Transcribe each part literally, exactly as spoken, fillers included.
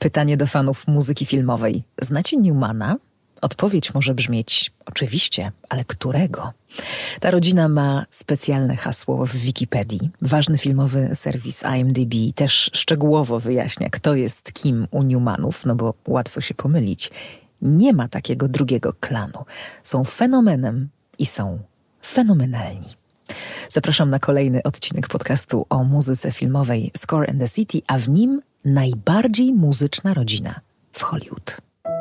Pytanie do fanów muzyki filmowej. Znacie Newmana? Odpowiedź może brzmieć oczywiście, ale którego? Ta rodzina ma specjalne hasło w Wikipedii. Ważny filmowy serwis I M D B też szczegółowo wyjaśnia, kto jest kim u Newmanów, no bo łatwo się pomylić. Nie ma takiego drugiego klanu. Są fenomenem i są fenomenalni. Zapraszam na kolejny odcinek podcastu o muzyce filmowej Score and the City, a w nim najbardziej muzyczna rodzina w Hollywood.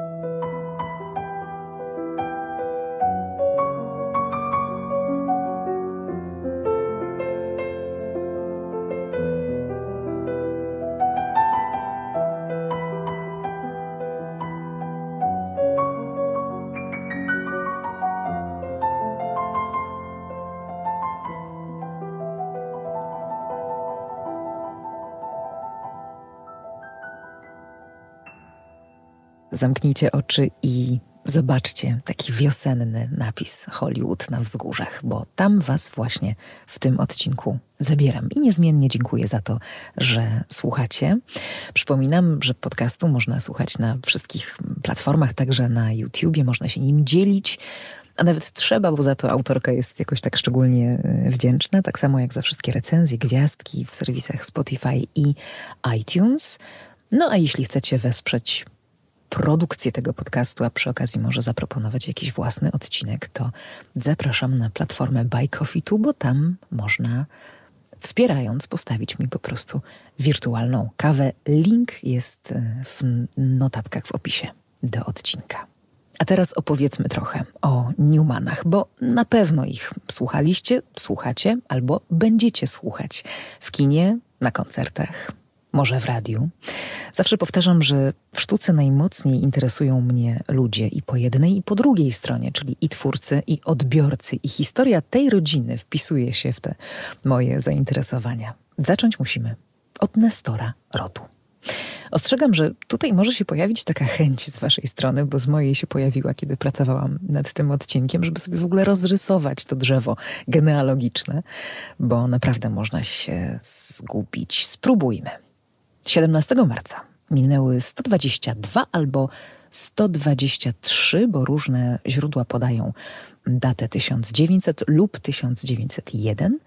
Zamknijcie oczy i zobaczcie taki wiosenny napis Hollywood na wzgórzach, bo tam was właśnie w tym odcinku zabieram. I niezmiennie dziękuję za to, że słuchacie. Przypominam, że podcastu można słuchać na wszystkich platformach, także na YouTubie, można się nim dzielić, a nawet trzeba, bo za to autorka jest jakoś tak szczególnie wdzięczna, tak samo jak za wszystkie recenzje, gwiazdki w serwisach Spotify i iTunes. No a jeśli chcecie wesprzeć produkcję tego podcastu, a przy okazji może zaproponować jakiś własny odcinek, to zapraszam na platformę Buy Coffee Tu, bo tam można, wspierając, postawić mi po prostu wirtualną kawę. Link jest w notatkach w opisie do odcinka. A teraz opowiedzmy trochę o Newmanach, bo na pewno ich słuchaliście, słuchacie albo będziecie słuchać w kinie, na koncertach, może w radiu. Zawsze powtarzam, że w sztuce najmocniej interesują mnie ludzie i po jednej, i po drugiej stronie, czyli i twórcy, i odbiorcy. I historia tej rodziny wpisuje się w te moje zainteresowania. Zacząć musimy od Nestora rodu. Ostrzegam, że tutaj może się pojawić taka chęć z waszej strony, bo z mojej się pojawiła, kiedy pracowałam nad tym odcinkiem, żeby sobie w ogóle rozrysować to drzewo genealogiczne, bo naprawdę można się zgubić. Spróbujmy. siedemnastego marca minęły sto dwadzieścia dwa albo sto dwadzieścia trzy, bo różne źródła podają datę tysiąc dziewięćset lub tysiąc dziewięćset jeden.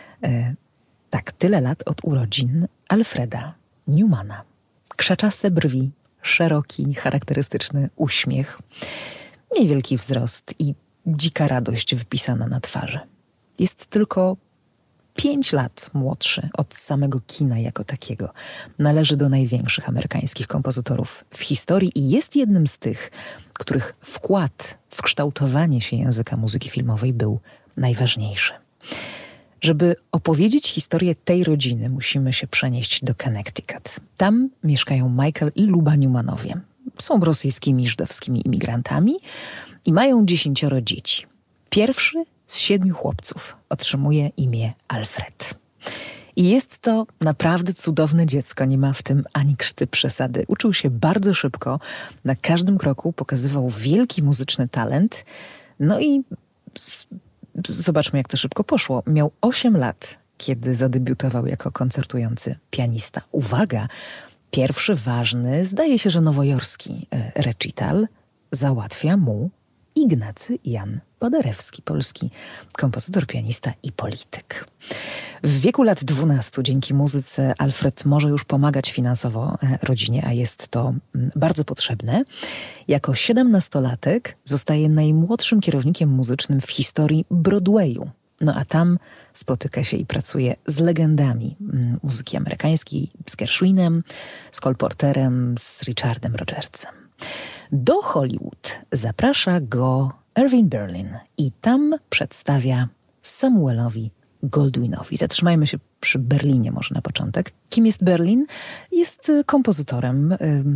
E, tak, tyle lat od urodzin Alfreda Newmana. Krzaczaste brwi, szeroki, charakterystyczny uśmiech, niewielki wzrost i dzika radość wypisana na twarzy. Jest tylko Pięć lat młodszy od samego kina jako takiego. Należy do największych amerykańskich kompozytorów w historii i jest jednym z tych, których wkład w kształtowanie się języka muzyki filmowej był najważniejszy. Żeby opowiedzieć historię tej rodziny, musimy się przenieść do Connecticut. Tam mieszkają Michael i Luba Newmanowie. Są rosyjskimi żydowskimi imigrantami i mają dziesięcioro dzieci. Pierwszy z siedmiu chłopców otrzymuje imię Alfred. I jest to naprawdę cudowne dziecko, nie ma w tym ani krzty przesady. Uczył się bardzo szybko, na każdym kroku pokazywał wielki muzyczny talent. No i z, zobaczmy, jak to szybko poszło. Miał osiem lat, kiedy zadebiutował jako koncertujący pianista. Uwaga, pierwszy ważny, zdaje się, że nowojorski recital załatwia mu Ignacy Jan Paderewski, polski kompozytor, pianista i polityk. W wieku lat dwunastu dzięki muzyce Alfred może już pomagać finansowo rodzinie, a jest to bardzo potrzebne. Jako siedemnastolatek zostaje najmłodszym kierownikiem muzycznym w historii Broadwayu. No a tam spotyka się i pracuje z legendami muzyki amerykańskiej, z Gershwinem, z Cole Porterem, z Richardem Rodgersem. Do Hollywood zaprasza go Irving Berlin i tam przedstawia Samuelowi Goldwinowi. Zatrzymajmy się przy Berlinie może na początek. Kim jest Berlin? Jest kompozytorem,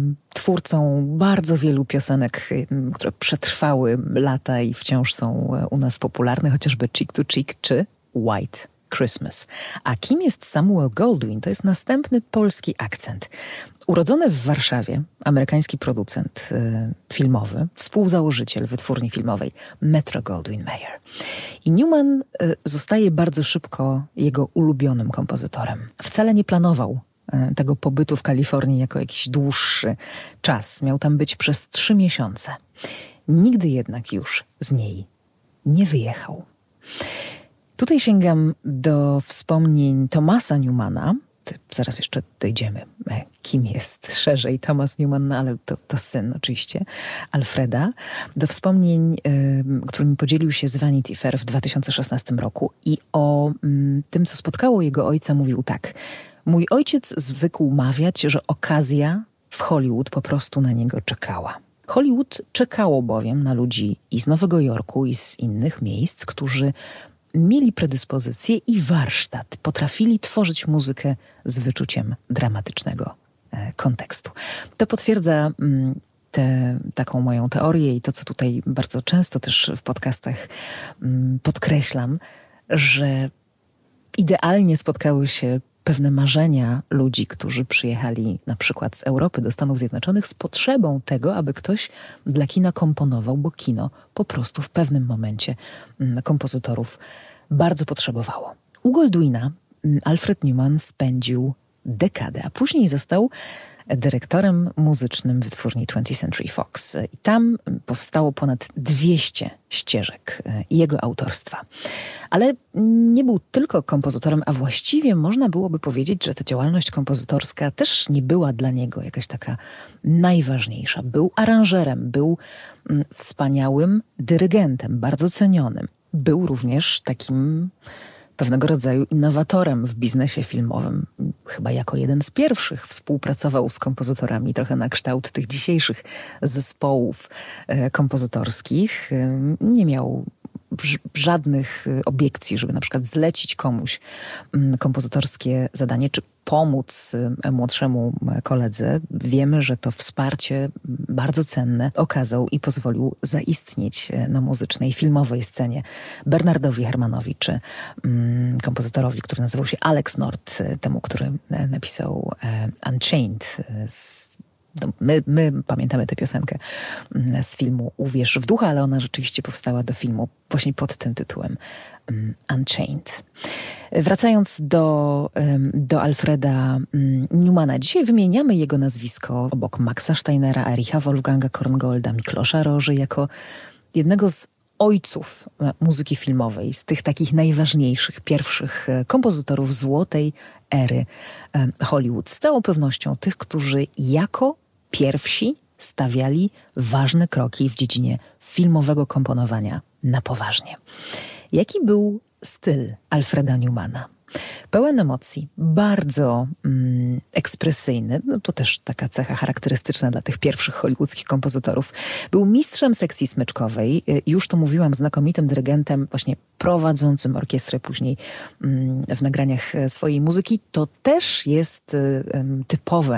twórcą bardzo wielu piosenek, które przetrwały lata i wciąż są u nas popularne, chociażby Cheek to Cheek czy White Christmas. A kim jest Samuel Goldwyn? To jest następny polski akcent. Urodzony w Warszawie, amerykański producent y, filmowy, współzałożyciel wytwórni filmowej Metro-Goldwyn-Mayer. I Newman y, zostaje bardzo szybko jego ulubionym kompozytorem. Wcale nie planował tego pobytu w Kalifornii jako jakiś dłuższy czas. Miał tam być przez trzy miesiące. Nigdy jednak już z niej nie wyjechał. Tutaj sięgam do wspomnień Thomasa Newmana. Zaraz jeszcze dojdziemy, kim jest szerzej Thomas Newman, no ale to, to syn oczywiście Alfreda. Do wspomnień, y, którymi podzielił się z Vanity Fair w dwa tysiące szesnastym roku i o y, tym, co spotkało jego ojca, mówił tak. Mój ojciec zwykł mawiać, że okazja w Hollywood po prostu na niego czekała. Hollywood czekało bowiem na ludzi i z Nowego Jorku, i z innych miejsc, którzy mieli predyspozycję i warsztat, potrafili tworzyć muzykę z wyczuciem dramatycznego e, kontekstu. To potwierdza mm, tę taką moją teorię i to, co tutaj bardzo często też w podcastach mm, podkreślam, że idealnie spotkały się pewne marzenia ludzi, którzy przyjechali na przykład z Europy do Stanów Zjednoczonych z potrzebą tego, aby ktoś dla kina komponował, bo kino po prostu w pewnym momencie kompozytorów bardzo potrzebowało. U Goldwina Alfred Newman spędził dekadę, a później został dyrektorem muzycznym wytwórni twentieth Century Fox. I tam powstało ponad dwieście ścieżek jego autorstwa. Ale nie był tylko kompozytorem, a właściwie można byłoby powiedzieć, że ta działalność kompozytorska też nie była dla niego jakaś taka najważniejsza. Był aranżerem, był wspaniałym dyrygentem, bardzo cenionym. Był również takim pewnego rodzaju innowatorem w biznesie filmowym. Chyba jako jeden z pierwszych współpracował z kompozytorami, trochę na kształt tych dzisiejszych zespołów e, kompozytorskich. E, nie miał ż- żadnych obiekcji, żeby na przykład zlecić komuś m, kompozytorskie zadanie, czy pomóc e, młodszemu koledze. Wiemy, że to wsparcie bardzo cenne okazał i pozwolił zaistnieć na muzycznej, filmowej scenie Bernardowi Herrmannowi, czy mm, kompozytorowi, który nazywał się Alex Nord, temu, który napisał e, Unchained. Z, no, my, my pamiętamy tę piosenkę z filmu Uwierz w ducha, ale ona rzeczywiście powstała do filmu właśnie pod tym tytułem Unchained. Wracając do, do Alfreda Newmana. Dzisiaj wymieniamy jego nazwisko obok Maxa Steinera, Ericha Wolfganga Korngolda, Miklosza Roży jako jednego z ojców muzyki filmowej, z tych takich najważniejszych, pierwszych kompozytorów złotej ery Hollywood. Z całą pewnością tych, którzy jako pierwsi stawiali ważne kroki w dziedzinie filmowego komponowania na poważnie. Jaki był styl Alfreda Newmana? Pełen emocji, bardzo mm, ekspresyjny, no to też taka cecha charakterystyczna dla tych pierwszych hollywoodzkich kompozytorów. Był mistrzem sekcji smyczkowej, już to mówiłam, znakomitym dyrygentem, właśnie prowadzącym orkiestrę później mm, w nagraniach swojej muzyki. To też jest y, typowe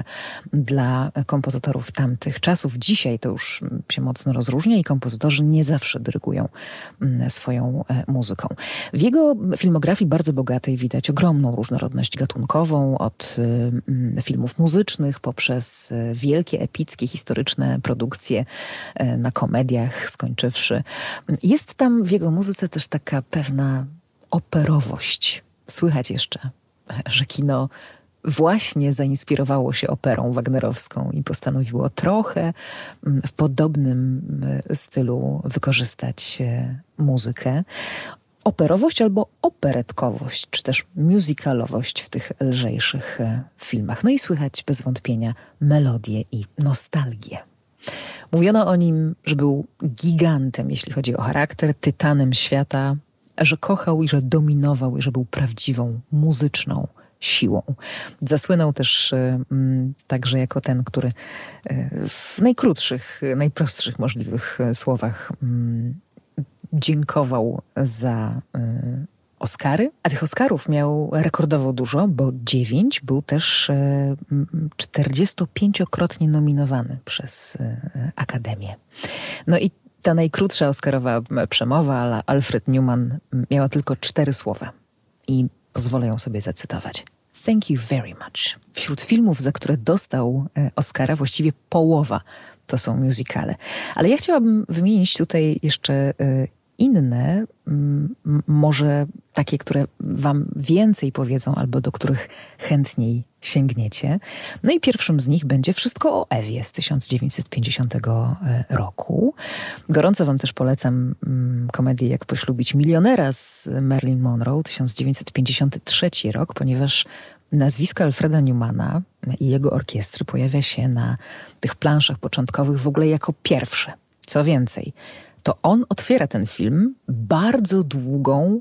dla kompozytorów tamtych czasów. Dzisiaj to już się mocno rozróżnia i kompozytorzy nie zawsze dyrygują y, swoją y, muzyką. W jego filmografii bardzo bogatej widać ogromną różnorodność gatunkową, od y, filmów muzycznych poprzez y, wielkie, epickie, historyczne produkcje y, na komediach skończywszy. Jest tam w jego muzyce też taka pewna operowość. Słychać jeszcze, że kino właśnie zainspirowało się operą wagnerowską i postanowiło trochę w podobnym stylu wykorzystać muzykę. Operowość albo operetkowość, czy też musicalowość w tych lżejszych filmach. No i słychać bez wątpienia melodię i nostalgię. Mówiono o nim, że był gigantem, jeśli chodzi o charakter, tytanem świata, że kochał i że dominował i że był prawdziwą muzyczną siłą. Zasłynął też mm, także jako ten, który y, w najkrótszych, najprostszych możliwych słowach mm, dziękował za y, Oscary, a tych Oscarów miał rekordowo dużo, bo dziewięć. Był też y, czterdziestopięciokrotnie nominowany przez y, Akademię. No i ta najkrótsza Oscarowa przemowa, ale Alfred Newman miała tylko cztery słowa i pozwolę ją sobie zacytować. Thank you very much. Wśród filmów, za które dostał Oscara, właściwie połowa to są musicale. Ale ja chciałabym wymienić tutaj jeszcze inne, m, może takie, które wam więcej powiedzą albo do których chętniej sięgniecie. No i pierwszym z nich będzie Wszystko o Ewie z tysiąc dziewięćset pięćdziesiątego roku. Gorąco wam też polecam mm, komedię Jak poślubić milionera z Marilyn Monroe, tysiąc dziewięćset pięćdziesiąty trzeci rok, ponieważ nazwisko Alfreda Newmana i jego orkiestry pojawia się na tych planszach początkowych w ogóle jako pierwsze. Co więcej, to on otwiera ten film bardzo długą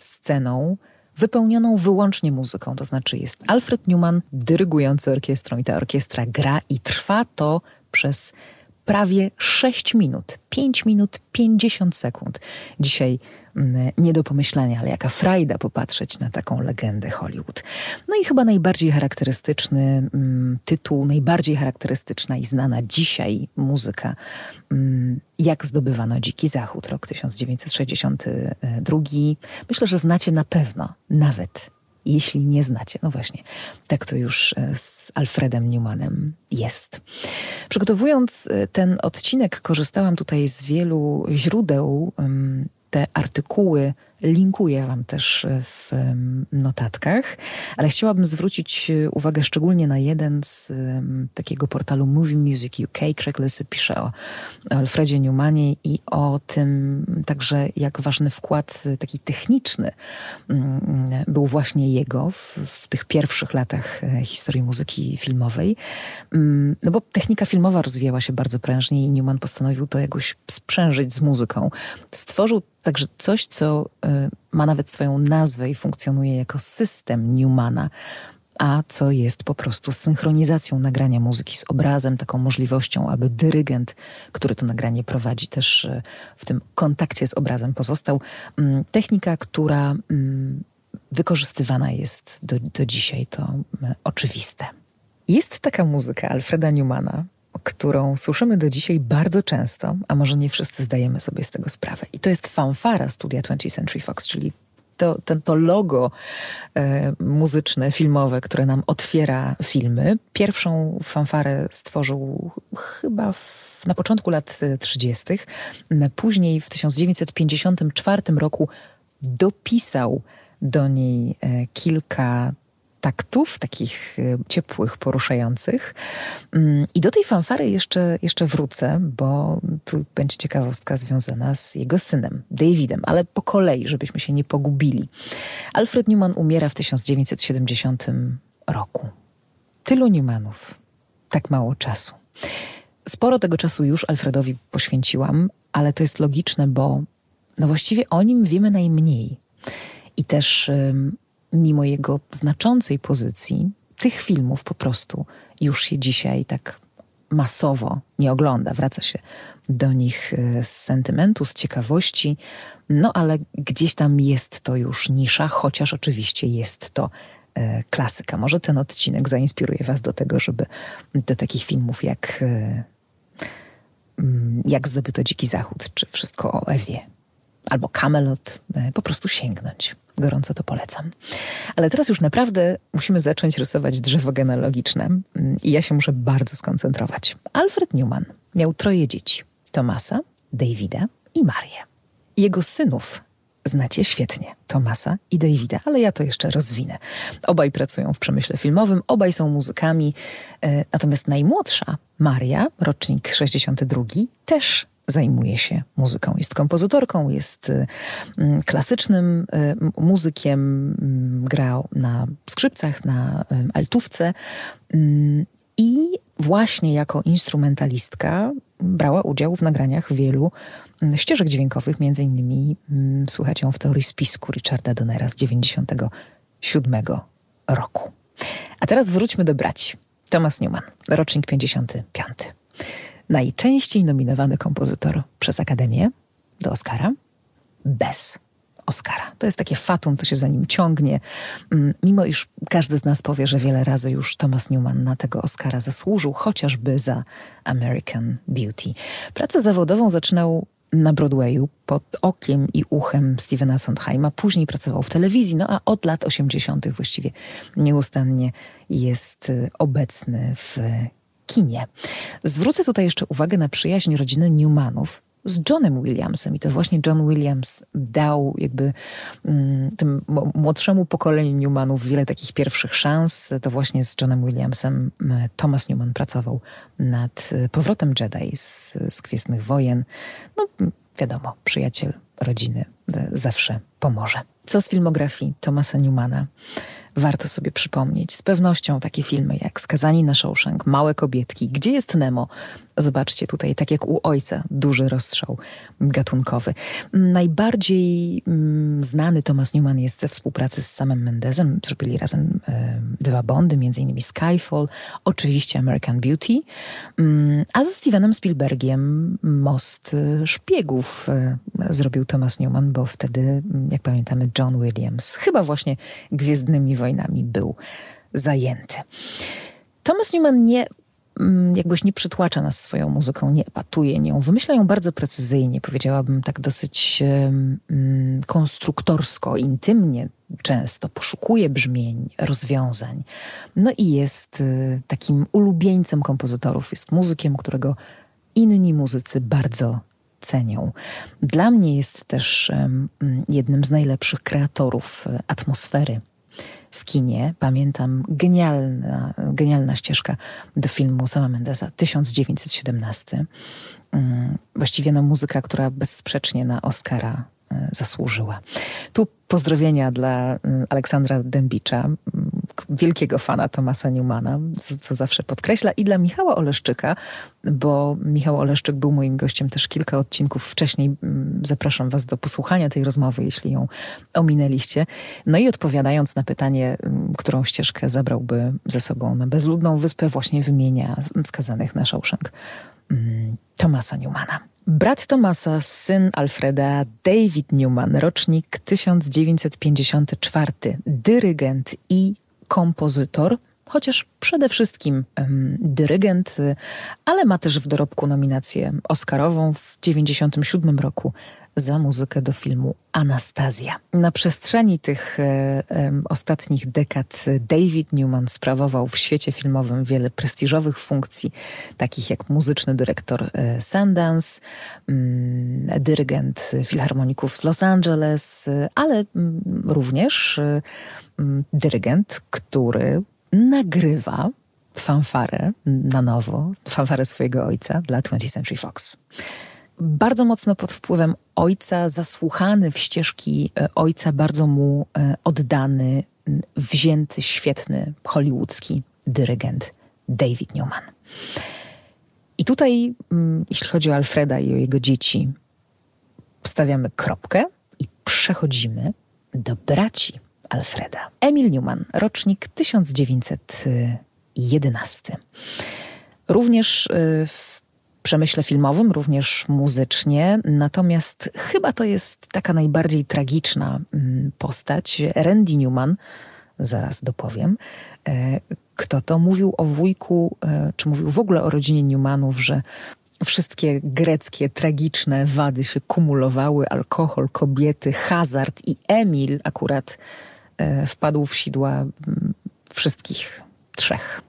sceną wypełnioną wyłącznie muzyką. To znaczy jest Alfred Newman dyrygujący orkiestrą i ta orkiestra gra i trwa to przez prawie sześć minut. pięć minut pięćdziesiąt sekund. Dzisiaj mm, nie do pomyślenia, ale jaka frajda popatrzeć na taką legendę Hollywood. No i chyba najbardziej charakterystyczny mm, tytuł, najbardziej charakterystyczna i znana dzisiaj muzyka mm, Jak zdobywano Dziki Zachód, rok tysiąc dziewięćset sześćdziesiąty drugi. Myślę, że znacie na pewno, nawet jeśli nie znacie. No właśnie, tak to już z Alfredem Newmanem jest. Przygotowując ten odcinek, korzystałam tutaj z wielu źródeł. Te artykuły linkuję wam też w notatkach, ale chciałabym zwrócić uwagę szczególnie na jeden z um, takiego portalu Movie Music U K. Craig Lissy pisze o, o Alfredzie Newmanie i o tym także, jak ważny wkład taki techniczny um, był właśnie jego w, w tych pierwszych latach historii muzyki filmowej. Um, no bo technika filmowa rozwijała się bardzo prężnie i Newman postanowił to jakoś sprzężyć z muzyką. Stworzył także coś, co y, ma nawet swoją nazwę i funkcjonuje jako system Newmana, a co jest po prostu synchronizacją nagrania muzyki z obrazem, taką możliwością, aby dyrygent, który to nagranie prowadzi, też y, w tym kontakcie z obrazem pozostał. Y, technika, która y, wykorzystywana jest do, do dzisiaj, to y, oczywiste. Jest taka muzyka Alfreda Newmana, którą słyszymy do dzisiaj bardzo często, a może nie wszyscy zdajemy sobie z tego sprawę. I to jest fanfara studia twentieth Century Fox, czyli to, ten, to logo e, muzyczne, filmowe, które nam otwiera filmy. Pierwszą fanfarę stworzył chyba w, na początku lat trzydziestych. Później w tysiąc dziewięćset pięćdziesiątym czwartym roku dopisał do niej e, kilka taktów, takich ciepłych, poruszających. I do tej fanfary jeszcze, jeszcze wrócę, bo tu będzie ciekawostka związana z jego synem, Davidem, ale po kolei, żebyśmy się nie pogubili. Alfred Newman umiera w tysiąc dziewięćset siedemdziesiątym roku. Tylu Newmanów, tak mało czasu. Sporo tego czasu już Alfredowi poświęciłam, ale to jest logiczne, bo no właściwie o nim wiemy najmniej. I też ym, mimo jego znaczącej pozycji, tych filmów po prostu już się dzisiaj tak masowo nie ogląda. Wraca się do nich z sentymentu, z ciekawości, no ale gdzieś tam jest to już nisza, chociaż oczywiście jest to e, klasyka. Może ten odcinek zainspiruje was do tego, żeby do takich filmów jak, e, jak Zdobyto Dziki Zachód, czy Wszystko o Ewie, albo Camelot, e, po prostu sięgnąć. Gorąco to polecam. Ale teraz już naprawdę musimy zacząć rysować drzewo genealogiczne i ja się muszę bardzo skoncentrować. Alfred Newman miał troje dzieci. Thomasa, Davida i Marię. Jego synów znacie świetnie. Thomasa i Davida, ale ja to jeszcze rozwinę. Obaj pracują w przemyśle filmowym, obaj są muzykami. E, natomiast najmłodsza, Maria, rocznik sześćdziesiąty drugi, też zajmuje się muzyką. Jest kompozytorką, jest y, klasycznym y, muzykiem, y, grał na skrzypcach, na y, altówce y, i właśnie jako instrumentalistka brała udział w nagraniach wielu y, ścieżek dźwiękowych, między innymi y, słychać ją w Teorii spisku Richarda Donnera z dziewięćdziesiątego siódmego roku. A teraz wróćmy do braci. Thomas Newman, rocznik pięćdziesiąty piąty. Najczęściej nominowany kompozytor przez Akademię do Oscara, bez Oscara. To jest takie fatum, to się za nim ciągnie. Mimo iż każdy z nas powie, że wiele razy już Thomas Newman na tego Oscara zasłużył, chociażby za American Beauty. Pracę zawodową zaczynał na Broadwayu pod okiem i uchem Stephena Sondheima. Później pracował w telewizji, no a od lat osiemdziesiątych właściwie nieustannie jest obecny w kinie. Zwrócę tutaj jeszcze uwagę na przyjaźń rodziny Newmanów z Johnem Williamsem. I to właśnie John Williams dał jakby mm, tym młodszemu pokoleniu Newmanów wiele takich pierwszych szans. To właśnie z Johnem Williamsem Thomas Newman pracował nad powrotem Jedi z, z Gwiezdnych Wojen. No wiadomo, przyjaciel rodziny zawsze pomoże. Co z filmografii Thomasa Newmana? Warto sobie przypomnieć. Z pewnością takie filmy jak Skazani na Shawshank, Małe kobietki, Gdzie jest Nemo? Zobaczcie tutaj, tak jak u ojca, duży rozstrzał gatunkowy. Najbardziej mm, znany Thomas Newman jest ze współpracy z Samem Mendesem. Zrobili razem e, dwa Bondy, między innymi Skyfall, oczywiście American Beauty, mm, a ze Stevenem Spielbergiem Most Szpiegów e, zrobił Thomas Newman, bo wtedy, jak pamiętamy, John Williams chyba właśnie Gwiezdnymi Wojnami był zajęty. Thomas Newman nie jakbyś nie przytłacza nas swoją muzyką, nie epatuje nią, wymyśla ją bardzo precyzyjnie, powiedziałabym tak dosyć um, konstruktorsko, intymnie często, poszukuje brzmień, rozwiązań. No i jest y, takim ulubieńcem kompozytorów, jest muzykiem, którego inni muzycy bardzo cenią. Dla mnie jest też um, jednym z najlepszych kreatorów y, atmosfery w kinie. Pamiętam genialna, genialna ścieżka do filmu Sama Mendesa, tysiąc dziewięćset siedemnasty. Właściwie no, muzyka, która bezsprzecznie na Oscara zasłużyła. Tu pozdrowienia dla Aleksandra Dębicza, wielkiego fana Thomasa Newmana, co, co zawsze podkreśla, i dla Michała Oleszczyka, bo Michał Oleszczyk był moim gościem też kilka odcinków wcześniej. Zapraszam was do posłuchania tej rozmowy, jeśli ją ominęliście. No i odpowiadając na pytanie, którą ścieżkę zabrałby ze sobą na bezludną wyspę, właśnie wymienia Skazanych na Shawshank Thomasa Newmana. Brat Thomasa, syn Alfreda, David Newman, rocznik tysiąc dziewięćset pięćdziesiąty czwarty, dyrygent i kompozytor, chociaż przede wszystkim um, dyrygent, ale ma też w dorobku nominację oscarową w dziewięćdziesiątym siódmym roku za muzykę do filmu Anastazja. Na przestrzeni tych e, e, ostatnich dekad David Newman sprawował w świecie filmowym wiele prestiżowych funkcji, takich jak muzyczny dyrektor e, Sundance, m, dyrygent filharmoników z Los Angeles, ale m, również e, m, dyrygent, który nagrywa fanfarę na nowo, fanfarę swojego ojca dla twentieth Century Fox. Bardzo mocno pod wpływem ojca, zasłuchany w ścieżki ojca, bardzo mu oddany, wzięty, świetny, hollywoodzki dyrygent David Newman. I tutaj, jeśli chodzi o Alfreda i o jego dzieci, stawiamy kropkę i przechodzimy do braci Alfreda. Emil Newman, rocznik tysiąc dziewięćset jedenasty. Również w przemyśle filmowym, również muzycznie, natomiast chyba to jest taka najbardziej tragiczna postać. Randy Newman, zaraz dopowiem, kto to mówił o wujku, czy mówił w ogóle o rodzinie Newmanów, że wszystkie greckie, tragiczne wady się kumulowały, alkohol, kobiety, hazard, i Emil akurat wpadł w sidła wszystkich trzech.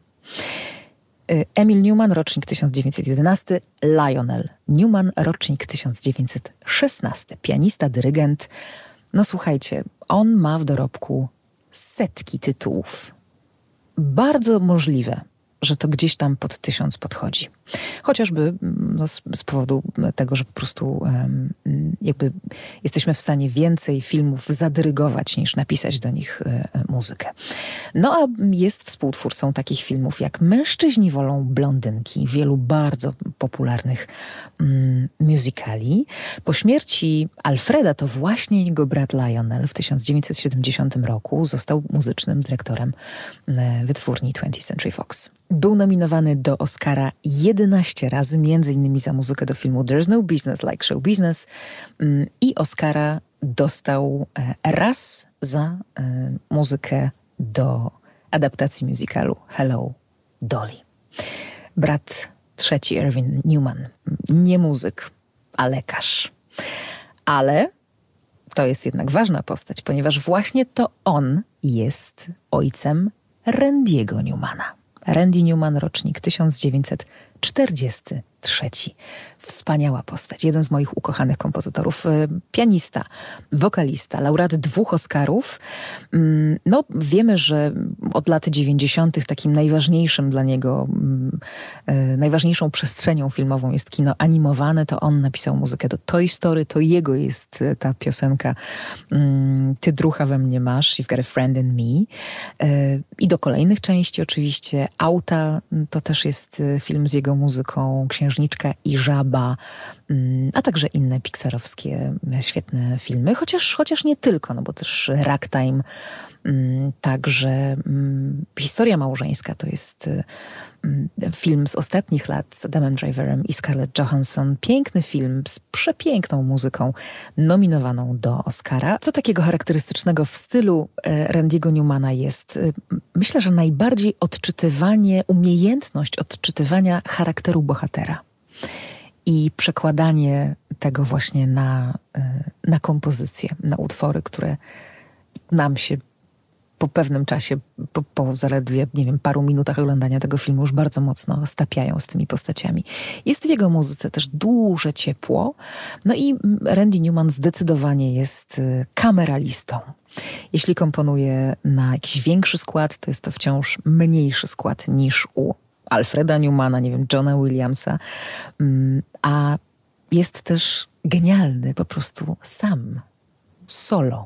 Emil Newman, rocznik tysiąc dziewięćset jedenasty, Lionel Newman, rocznik tysiąc dziewięćset szesnasty, pianista, dyrygent. No słuchajcie, on ma w dorobku setki tytułów. Bardzo możliwe, że to gdzieś tam pod tysiąc podchodzi. Chociażby no, z, z powodu tego, że po prostu um, jakby jesteśmy w stanie więcej filmów zadyrygować niż napisać do nich e, muzykę. No a jest współtwórcą takich filmów jak Mężczyźni wolą blondynki, wielu bardzo popularnych um, musicali. Po śmierci Alfreda to właśnie jego brat Lionel w tysiąc dziewięćset siedemdziesiątym roku został muzycznym dyrektorem e, wytwórni twentieth Century Fox. Był nominowany do Oscara jedenaście razy, między innymi za muzykę do filmu There's No Business Like Show Business, i Oscara dostał raz za muzykę do adaptacji musicalu Hello, Dolly. Brat trzeci, Irving Newman, nie muzyk, a lekarz. Ale to jest jednak ważna postać, ponieważ właśnie to on jest ojcem Randy'ego Newmana. Randy Newman, rocznik tysiąc dziewięćset czterdziesty trzeci. Wspaniała postać, jeden z moich ukochanych kompozytorów, pianista, wokalista, laureat dwóch Oscarów. No, wiemy, że od lat dziewięćdziesiątych takim najważniejszym dla niego, najważniejszą przestrzenią filmową jest kino animowane. To on napisał muzykę do Toy Story, to jego jest ta piosenka Ty drucha we mnie masz, You've got a friend in me. I do kolejnych części oczywiście. Auta to też jest film z jego muzyką, Księżniczka i Żaba, a także inne pixarowskie świetne filmy, chociaż, chociaż nie tylko, no bo też Ragtime, także Historia małżeńska to jest film z ostatnich lat z Adamem Driverem i Scarlett Johansson. Piękny film z przepiękną muzyką nominowaną do Oscara. Co takiego charakterystycznego w stylu Randy'ego Newmana jest? Myślę, że najbardziej odczytywanie, umiejętność odczytywania charakteru bohatera i przekładanie tego właśnie na, na kompozycje, na utwory, które nam się po pewnym czasie, po, po zaledwie, nie wiem, paru minutach oglądania tego filmu już bardzo mocno stapiają z tymi postaciami. Jest w jego muzyce też duże ciepło. No i Randy Newman zdecydowanie jest kameralistą. Jeśli komponuje na jakiś większy skład, to jest to wciąż mniejszy skład niż u Alfreda Newmana, nie wiem, Johna Williamsa, a jest też genialny po prostu sam, solo.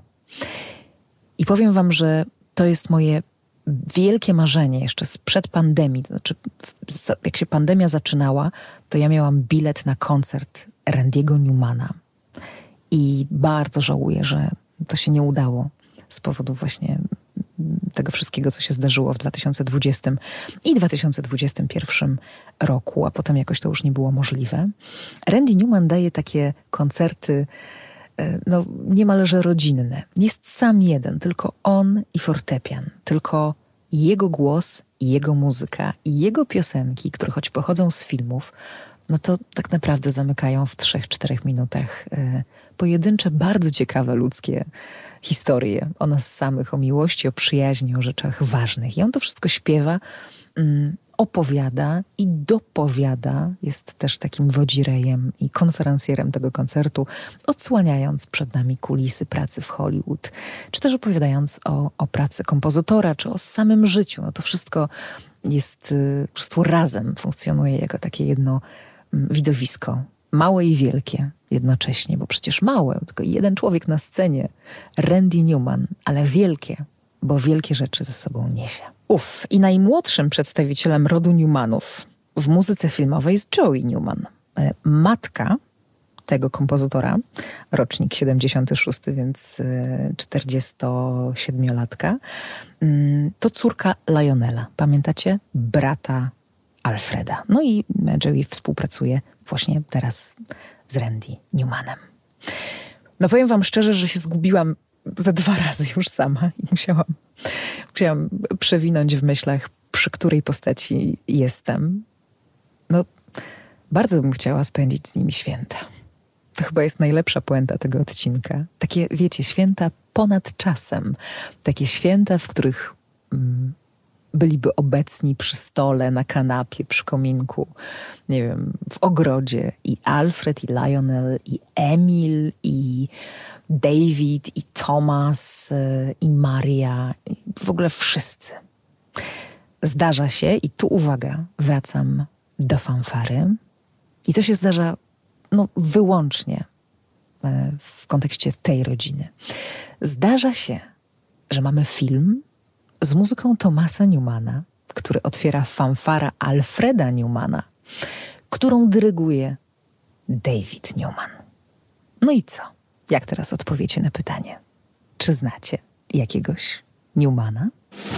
I powiem wam, że to jest moje wielkie marzenie jeszcze sprzed pandemii. To znaczy, jak się pandemia zaczynała, to ja miałam bilet na koncert Randy'ego Newmana. I bardzo żałuję, że to się nie udało z powodu właśnie tego wszystkiego, co się zdarzyło w dwa tysiące dwudziestym i dwa tysiące dwudziestym pierwszym roku, a potem jakoś to już nie było możliwe. Randy Newman daje takie koncerty no, niemalże rodzinne. Jest sam jeden, tylko on i fortepian, tylko jego głos i jego muzyka i jego piosenki, które choć pochodzą z filmów, no to tak naprawdę zamykają w trzech, czterech minutach e, pojedyncze, bardzo ciekawe ludzkie historie o nas samych, o miłości, o przyjaźni, o rzeczach ważnych. I on to wszystko śpiewa, mm, opowiada i dopowiada, jest też takim wodzirejem i konferencjerem tego koncertu, odsłaniając przed nami kulisy pracy w Hollywood, czy też opowiadając o, o pracy kompozytora, czy o samym życiu. No to wszystko jest y, po prostu razem, funkcjonuje jako takie jedno y, widowisko. Małe i wielkie jednocześnie, bo przecież małe, tylko jeden człowiek na scenie, Randy Newman, ale wielkie, bo wielkie rzeczy ze sobą niesie. Uf, i najmłodszym przedstawicielem rodu Newmanów w muzyce filmowej jest Joey Newman. Matka tego kompozytora, rocznik siedemdziesiąty szósty, więc czterdziestosiedmiolatka, to córka Lionela. Pamiętacie? Brata Alfreda. No i Joey współpracuje właśnie teraz z Randy Newmanem. No powiem wam szczerze, że się zgubiłam ze dwa razy już sama i musiałam, musiałam przewinąć w myślach, przy której postaci jestem. No, bardzo bym chciała spędzić z nimi święta. To chyba jest najlepsza puenta tego odcinka. Takie, wiecie, święta ponad czasem. Takie święta, w których mm, byliby obecni przy stole, na kanapie, przy kominku, nie wiem, w ogrodzie i Alfred, i Lionel, i Emil, i David, i Thomas, i Maria, i w ogóle wszyscy. Zdarza się, i tu uwaga, wracam do fanfary, i to się zdarza no, wyłącznie w kontekście tej rodziny. Zdarza się, że mamy film z muzyką Thomasa Newmana, który otwiera fanfara Alfreda Newmana, którą dyryguje David Newman. No i co? Jak teraz odpowiecie na pytanie? Czy znacie jakiegoś Newmana?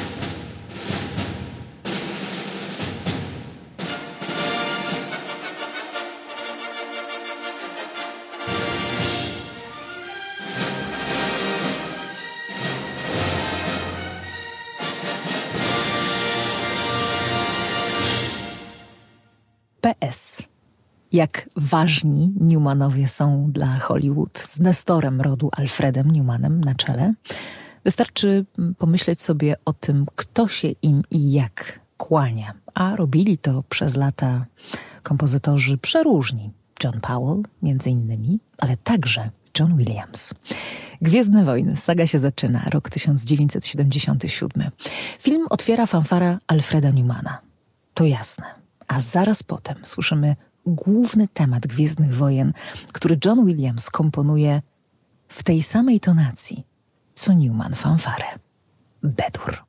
P S. Jak ważni Newmanowie są dla Hollywood z nestorem rodu Alfredem Newmanem na czele, wystarczy pomyśleć sobie o tym, kto się im i jak kłania. A robili to przez lata kompozytorzy przeróżni. John Powell między innymi, ale także John Williams. Gwiezdne wojny. Saga się zaczyna. Rok tysiąc dziewięćset siedemdziesiąty siódmy. Film otwiera fanfara Alfreda Newmana. To jasne. A zaraz potem słyszymy główny temat Gwiezdnych Wojen, który John Williams komponuje w tej samej tonacji, co Newman fanfarę. B-dur.